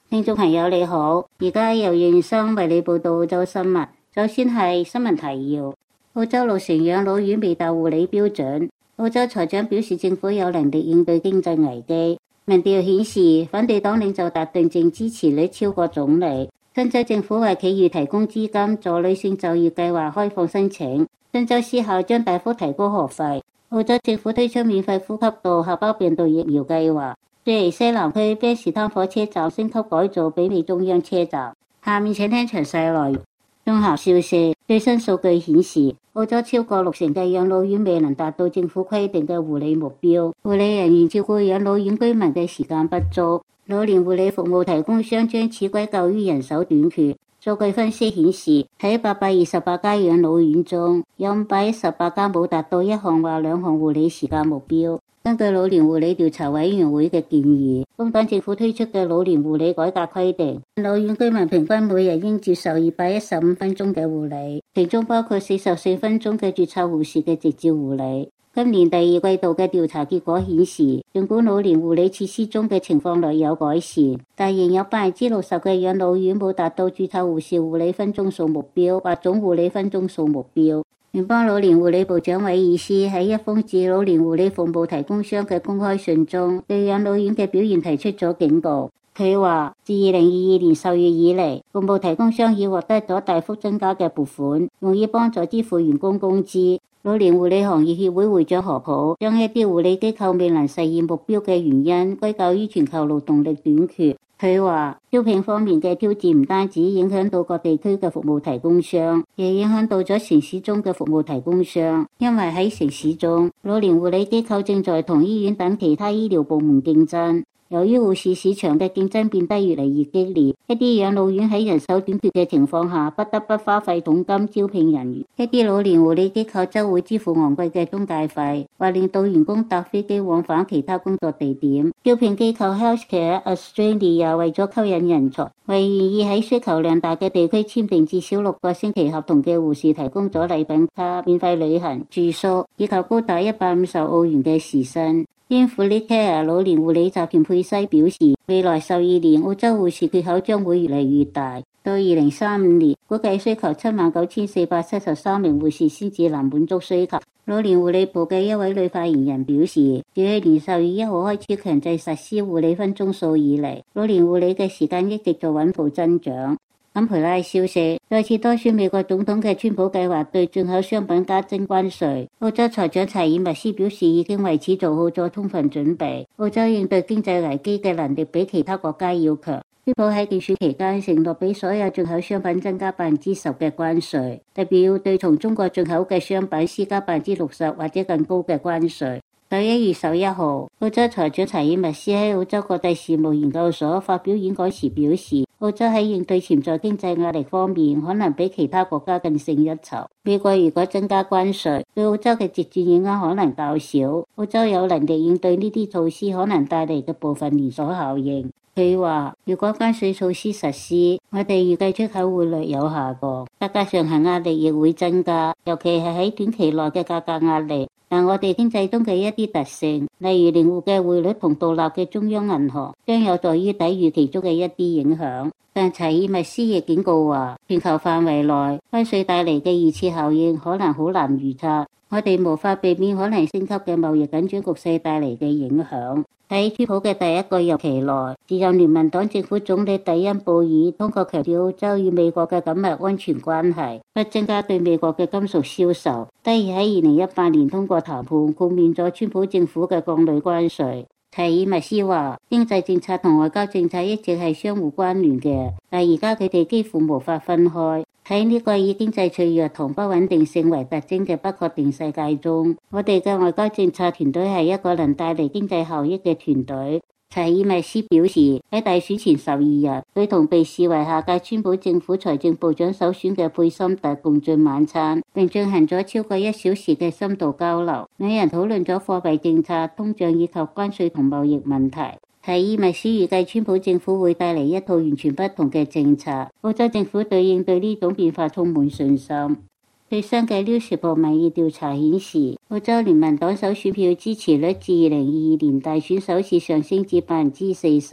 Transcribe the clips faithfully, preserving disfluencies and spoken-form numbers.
聽眾朋友你好，而家由袁生為你報道澳洲新聞。首先係新聞提要：澳洲六成養老院未達護理標準。澳洲財長表示政府有能力應對經濟危機。民調顯示反對黨領袖達頓正支持率超過總理。新州政府為企業提供資金助女性就業計劃開放申請。新州私校將大幅提高學費。澳洲政府推出免費呼吸道合胞病毒疫苗計劃。悉尼西南區卑士坦火車站升級改造媲美中央車站。下面請聽詳細內容。綜合消息，最新數據顯示，澳洲超過六成嘅養老院未能達到政府規定嘅護理目標，護理人員照顧養老院居民嘅時間不足，老年護理服務提供商將此歸咎於人手短缺。數據分析顯示，喺八百二十八家養老院中，有五百一十八家冇達到一項或兩項護理時間目標。根據老年護理調查委員會嘅建議，工黨政府推出嘅老年護理改革規定，老院居民平均每日應接受二百一十五分鐘嘅護理，其中包括四十四分鐘嘅註冊護士嘅直接護理。今年第二季度嘅調查結果顯示，儘管老年護理設施中嘅情況略有改善，但仍有百分之六十嘅養老院冇達到註冊護士護理分鐘數目標或總護理分鐘數目標。聯邦老年護理部長韋爾斯喺一封致老年護理服務提供商嘅公開信中，對養老院嘅表現提出咗警告。佢話，自二零二二年十月以嚟，服務提供商已獲得咗大幅增加嘅撥款，用以幫助支付員工工資。老年護理行業協會會長何普將一啲護理機構未能實現目標嘅原因歸咎於全球勞動力短缺。佢話，招聘方面嘅挑戰唔單止影響到各地區嘅服務提供商，亦影響到咗城市中嘅服務提供商。因為喺城市中，老年護理機構正在同醫院等其他醫療部門競爭。由於護士市場嘅競爭變得越嚟越激烈，一啲養老院喺人手短缺嘅情況下，不得不花費重金招聘人員。一啲老年護理機構則會支付昂貴嘅中介費，或令到員工搭飛機往返其他工作地點。招聘機構 Healthcare Australia 為咗吸引人才，為願意喺需求量大嘅地區簽訂至少六個星期合同嘅護士提供咗禮品卡、免費旅行、住宿以及高達一百五十澳元嘅時薪。英富利 Care 老年護理集團佩西表示，未來十二年澳洲護士缺口將會越嚟越大，到二零三五年估計需求七萬九千四百七十三名護士先至能滿足需求。老年護理部嘅一位女發言人表示，自去年十月一號開始強制實施護理分鐘數以嚟，老年護理嘅時間一直在穩步增長。坎培拉消息，再次當選美國總統嘅川普計劃對進口商品加徵關稅。澳洲財長查爾密斯表示已經為此做好咗充分準備。澳洲應對經濟危機嘅能力比其他國家要強。川普喺競選期間承諾俾所有進口商品增加百分之十嘅關稅，特別要對從中國進口嘅商品施加百分之六十或者更高嘅關稅。十一月十一號，澳洲財長查爾密斯喺澳洲國際事務研究所發表演講時表示，澳洲喺應對潛在經濟壓力方面可能比其他國家更勝一籌。美國如果增加關稅，對澳洲嘅直接影響可能較少。澳洲有能力應對呢啲措施可能帶嚟嘅部分連鎖效應。佢話，如果關稅措施實施，我哋預計出口會略有下降，價格上行壓力亦會增加，尤其係喺短期內嘅價格壓力。但我哋經濟中嘅一啲特性，例如靈活嘅匯率同獨立嘅中央銀行，將有助於抵禦其中嘅一啲影響。但查爾密斯亦警告話，全球範圍內關稅帶嚟嘅二次效應可能好難預測，我哋無法避免可能升級嘅貿易緊張局勢帶嚟嘅影響。喺川普嘅第一個任期內，時任聯盟黨政府總理蒂恩布爾通過強調澳洲與美國嘅緊密安全關係，不增加對美國嘅金屬銷售，得以喺二零一八年通過談判豁免咗川普政府嘅鋼鋁關稅。查爾密斯話，經濟政策同外交政策一直係相互關聯嘅，但而家佢哋幾乎無法分開。喺呢個以經濟脆弱同不穩定性為特徵嘅不確定世界中，我哋嘅外交政策團隊係一個能帶嚟經濟效益嘅團隊。查爾密斯表示，喺大選前十二日，佢同被視為下屆川普政府財政部長首選嘅佩森特共進晚餐，並進行咗超過一小時嘅深度交流。兩人討論咗貨幣政策、通脹以及關稅同貿易問題。查爾密斯預計川普政府會帶嚟一套完全不同嘅政策。澳洲政府對應對呢種變化充滿信心。最新嘅 Newsable 民意調查顯示，澳洲聯盟黨首選票支持率自二零二二年大選首次上升至百分之四十。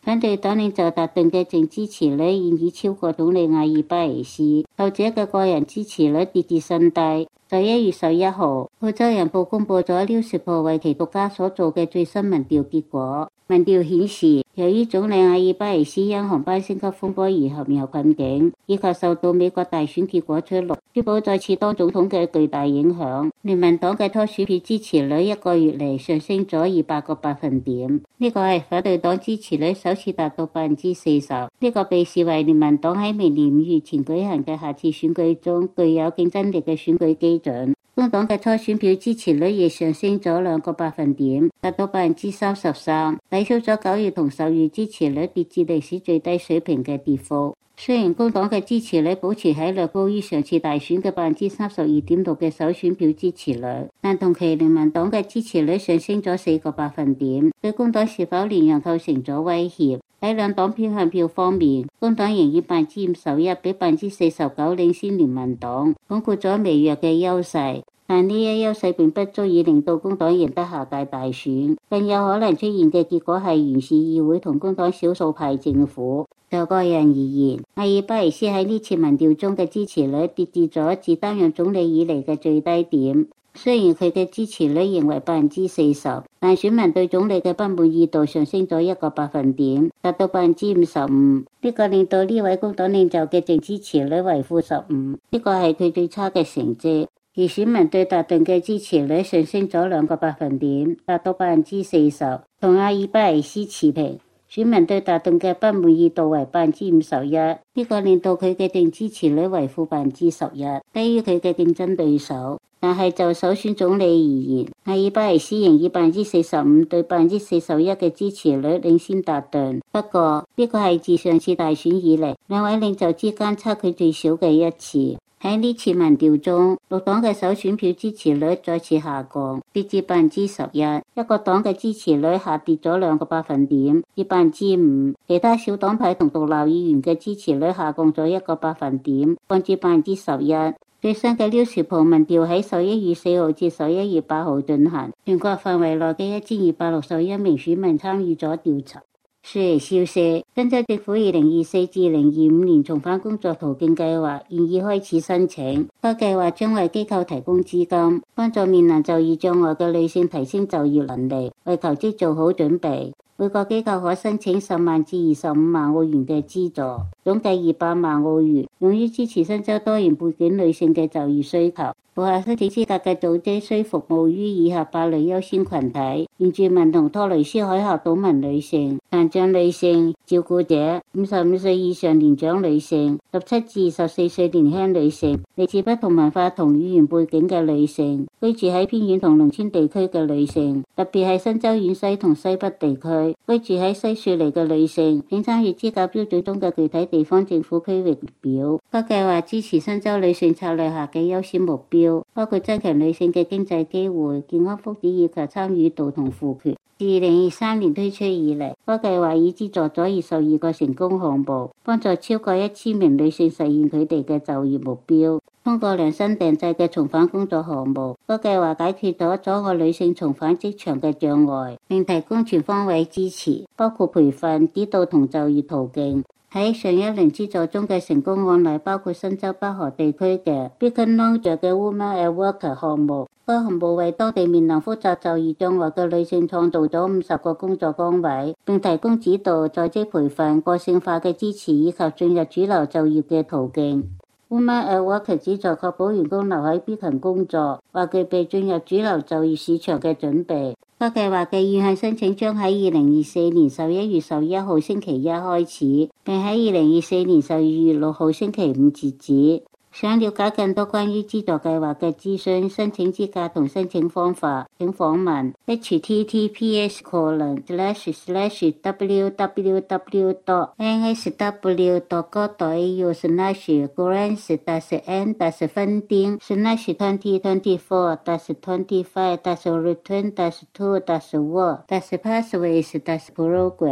反對黨領袖達頓嘅淨支持率現已超過總理阿爾巴尼斯，後者嘅個人支持率跌至新低。十一月十一號，澳洲人報公佈咗 Newsreport 為其獨家所做嘅最新民調結果。民調顯示，由於總理阿爾巴尼斯因航班升級風波而陷入困境，以及受到美國大選結果出爐，珠寶再次當總統嘅巨大影響，聯盟黨嘅初選票支持率一個月嚟上升咗二百個百分點。呢個係反對黨支持率首次達到百分之四十，呢個被視為聯盟黨喺明年五月前舉行嘅下次選舉中具有競爭力嘅選舉基準。工黨嘅初選票支持率亦上升咗兩個百分點，達到百分之三十三，抵消咗九月同十月支持率跌至歷史最低水平嘅跌幅。雖然工黨嘅支持率保持喺略高於上次大選嘅百分之三十二點六嘅首選票支持率，但同期聯盟黨嘅支持率上升咗四個百分點，對工黨是否連任構成咗威脅。喺兩黨偏向票方面，工黨仍以百分之五十一比百分之四十九領先聯盟黨，鞏固咗微弱嘅優勢。但呢一優勢並不足以令到工黨贏得下屆大選，更有可能出現嘅結果係完善議會同工黨少數派政府。就個人而言，阿爾巴尼斯喺呢次民調中嘅支持率跌至咗自擔任總理以嚟嘅最低點。雖然佢嘅支持率仍為百分之四十，但選民對總理嘅不滿意度上升咗一個百分點，達到百分之五十五。呢個令到呢位工黨領袖嘅淨支持率為負十五，呢個係佢最差嘅成績。而選民對達頓嘅支持率上升咗兩個百分點，達到百分之四十，同阿爾巴尼斯持平。選民對達頓嘅不滿意度為百分之五十一，呢個令到佢嘅淨支持率為負百分之十一，低於佢嘅競爭對手。但係就首選總理而言，阿爾巴尼斯仍以百分之四十五對百分之四十一嘅支持率領先達頓。不過呢個係自上次大選以嚟兩位領袖之間差距最少嘅一次。喺呢次民調中，綠黨嘅首選票支持率再次下降，跌至百分之十一；一個黨嘅支持率下跌咗兩個百分點，至百分之五；其他小黨派同獨立議員嘅支持率下降咗一個百分點，降至百分之十一。最新嘅 Newsreport 民調喺十一月四號至十一月八號進行，全國範圍內嘅一千二百六十一名選民參與咗調查。雪梨消息，新州政府二零二四至二零二五年重返工作途徑計劃現已開始申請。該計劃將為機構提供資金，幫助面臨就業障礙嘅女性提升就業能力，為求職做好準備。每個機構可申請十萬至二十五萬澳元嘅資助，總計二百萬澳元，用於支持新州多元背景女性嘅就業需求。符合申請資格嘅組織需服務於以下八類優先群體：原住民同托雷斯海峽島民女性、殘障女性、照顧者、五十五歲以上年長女性、十七至二十四歲年輕女性、嚟自不同文化同語言背景嘅女性、居住喺偏遠同農村地區嘅女性，特別係新州縣西同西北地區居住喺西雪梨嘅女性，並參與資格標準中嘅具體地方政府區域表。該計劃支持新州女性策略下嘅優先目標，包括增強女性嘅經濟機會、健康福祉以及參與度同賦權。自二零二三年推出以嚟，該計劃已資助咗二十二個成功項目，幫助超過一千名女性實現佢哋嘅就業目標。通過量身訂製嘅重返工作項目，該計劃解決咗阻礙女性重返職場嘅障礙，並提供全方位支持，包括培訓、指導同就業途徑。喺上一輪資助中嘅成功案例包括新州北河地區嘅 Beacon Lounge 嘅 Women at Work 項目，該項目為當地面臨複雜就業障礙嘅女性創造咗五十個工作崗位，並提供指導、在職培訓、個性化嘅支持以及進入主流就業嘅途徑。Women at Work 旨在確保員工留喺 Beacon 工作或具備進入主流就業市場嘅準備。該計劃嘅意向申請將喺二零二四年十一月十一號星期一開始，並喺二零二四年十二月六號星期五截止。想了解更多關於資助計劃嘅諮詢、申請資格同申請方法，請訪問 h t t p s colon slash slash w w w dot n s w dot gov dot a u slash grants dash n dash funding slash twenty twenty four dash twenty five dash return dash to dash work dash pathways dash program。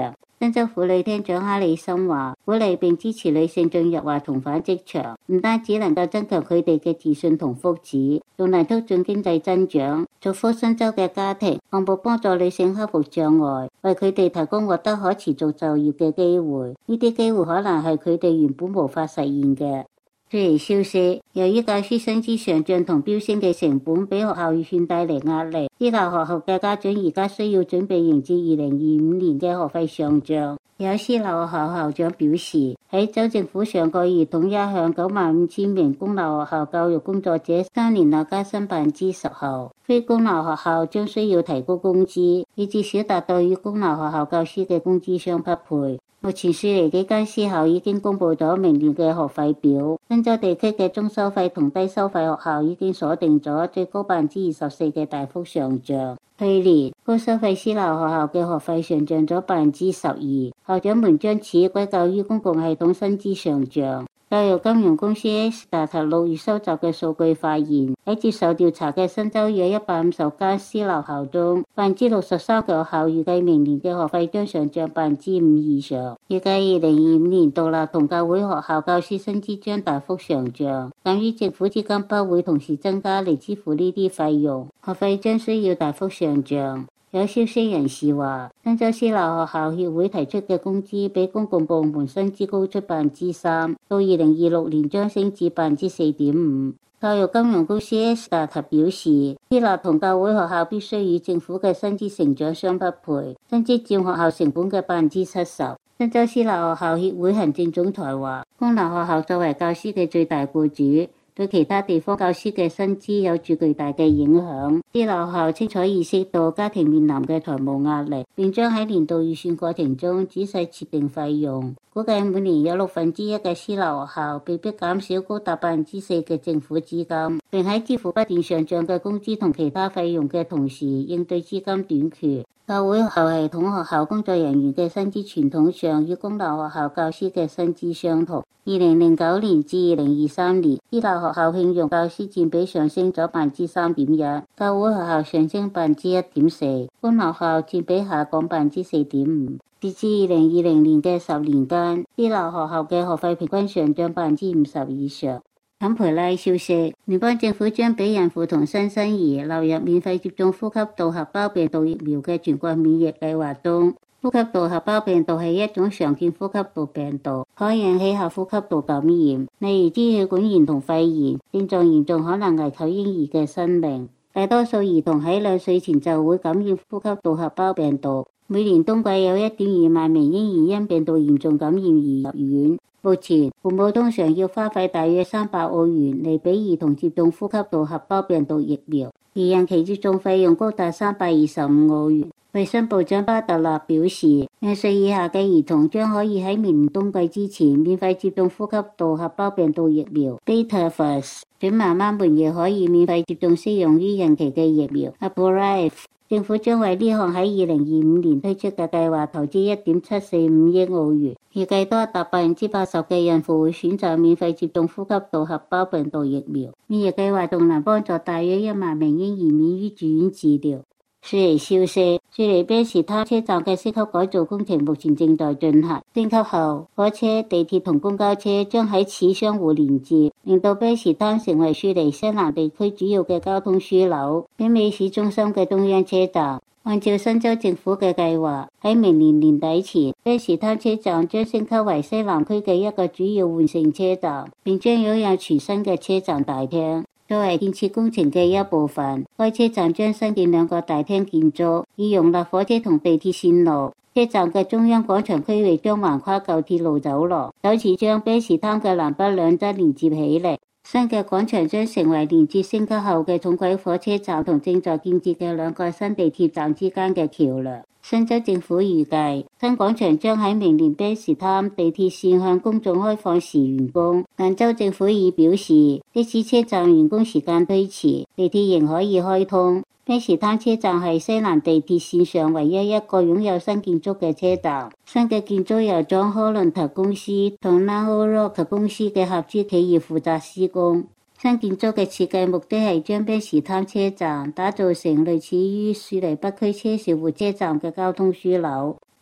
新州婦女廳長哈里森話，鼓勵並支持女性進入或重返職場，唔單止能夠增強佢哋嘅自信同福祉，仲能促進經濟增長，造福新州嘅家庭，項目幫助女性克服障礙，為佢哋提供獲得可持續就業嘅機會。呢啲機會可能係佢哋原本無法實現嘅。雖然消息，由於教師薪資上漲同飆升嘅成本，俾學校預算帶嚟壓力，私立學校嘅家長而家需要準備迎接二零二五年嘅學費上漲。有私立學校校長表示，喺州政府上個月統一向九萬五千名公立學校教育工作者三年內加薪百分之十後，非公立學校將需要提高工資，以至少達到與公立學校教師嘅工資相匹配。目前雪梨幾間私校已經公布咗明年嘅學費表，新州地區嘅中收費同低收費學校已經鎖定咗最高百分之二十四嘅大幅上漲。去年高收費私立學校嘅學費上漲咗百分之十二，校長們將此歸咎於公共系統薪資上漲。教育金融公司 Astata 六月收集嘅數據發現，喺接受調查嘅新州約一百五十間私立校中，百分之六十三嘅學校預計明年嘅學費將上漲百分之五以上。預計二零二五年獨立同教會學校教師薪資將大幅上漲，鑒於政府資金不會同時增加嚟支付呢啲費用，學費將需要大幅上漲。有消息人士話，新州私立學校協會提出嘅工資比公共部門薪資高出百分之三，到二零二六年將升至百分之四點五。教育金融公司 Astata 表示，私立同教會學校必須與政府嘅薪資成長相匹配，薪資佔學校成本嘅百分之七十。新州私立學校協會行政總裁話，公立學校作為教師嘅最大僱主，對其他地方教師嘅薪資有住巨大嘅影響。私立學校清楚意識到家庭面臨嘅財務壓力，並將喺年度預算過程中仔細設定費用。估計每年有六分之一嘅私立學校被迫減少高達百分之四嘅政府資金，並喺支付不斷上漲嘅工資同其他費用嘅同時應對資金短缺。教會學校系統學校工作人員嘅薪資傳統上與公立學校教師嘅薪資相同。二零零九年至二零二三年，私立學校聘用教師佔比上升咗百分之三點一，教會學校上升百分之一點四，公立學校佔比下降百分之四點五。截至二零二零年嘅十年間，私立學校嘅學費平均上漲百分之五十以上。坎培拉消息，聯邦政府將俾孕婦同新生兒流入免費接種呼吸道合胞病毒疫苗嘅全國免疫計劃中。呼吸道合胞病毒係一種常見呼吸道病毒，可引起下呼吸道感染，例如支氣管炎同肺炎，症狀嚴重可能危及嬰兒嘅生命。大多數兒童喺兩歲前就會感染呼吸道合胞病毒。每年冬季有一點二萬名嬰兒因病毒嚴重感染而入院。目前，父母通常要花費大約三百澳元嚟俾兒童接種呼吸道合胞病毒疫苗，而孕期接種費用高達三百二十五澳元。衛生部長巴特勒表示，兩歲以下嘅兒童將可以喺明年冬季之前免費接種呼吸道合胞病毒疫苗 Beta-Vus。準媽媽們亦可以免費接種適用於孕期嘅疫苗 Abrave。政府將為呢項喺二零二五年推出嘅計劃投資一點七四五億澳元，預計多達百分之八十嘅孕婦會選擇免費接種呼吸道合胞病毒疫苗。免疫計劃仲能幫助大約一萬名嬰兒免於住院治療。雪梨消息，雪梨啤士灘車站嘅升級改造工程目前正在進行。升級後，火車、地鐵同公交車將喺此相互連接，令到啤士灘成為雪梨西南地區主要嘅交通樞紐，媲美市中心嘅中央車站。按照新州政府嘅計劃，喺明年年底前，啤士灘車站將升級為西南區嘅一個主要換乘車站，並將擁有全新嘅車站大廳。作為建設工程嘅一部分，該車站將新建兩個大廳建築，以容納火車同地鐵線路。車站嘅中央廣場區域將橫跨舊鐵路走廊，首次將啤士灘嘅南北兩側連接起嚟。新嘅廣場將成為連接升級後嘅重軌火車站同正在建設嘅兩個新地鐵站之間嘅橋樑。新州政府預計新廣場將喺明年啤士灘地鐵線向公眾開放時完工，但州政府已表示，即使車站完工時間推遲，地鐵仍可以開通。啤士灘車站係西南地鐵線上唯一一個擁有新建築嘅車站。新嘅建築由莊科倫特公司同 Nano Rock 公司嘅合資企業負責施工。新建築嘅設計目的係將啤士灘車站打造成類似於雪梨北區車兆活車站嘅交通樞紐。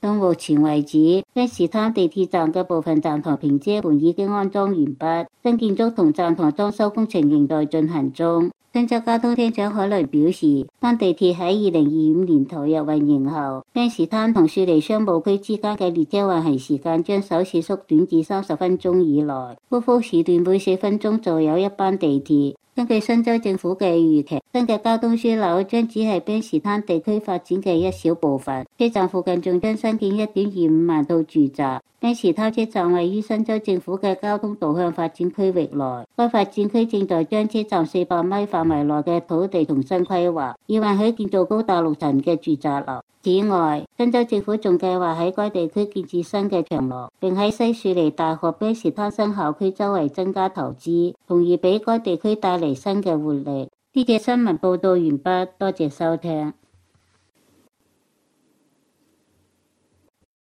到目前為止，卑士坦地鐵站嘅部分站台平遮門已經安裝完畢，新建築同站台裝修工程仍在進行中。新州交通廳長海倫表示，當地鐵喺二零二五年投入運營後，卑士坦同雪梨商務區之間嘅列車運行時間將首次縮短至三十分鐘以內，高峰時段每四分鐘就有一班地鐵。根據新州政府嘅預期，新嘅交通樞紐將只係卑士坦地區發展嘅一小部分，車站附近仲將新建一點二五萬套住宅。卑士坦車站位於新州政府嘅交通導向發展區域內，該發展區正在將車站四百米範圍內嘅土地重新規劃，以允許建造高達六層嘅住宅樓。此外，新州政府仲計劃喺該地區建設新嘅長廊，並喺西雪梨大學卑士坦新校區周圍增加投資，從而俾該地區帶嚟新嘅活力。呢節新聞報道完畢，多謝收聽。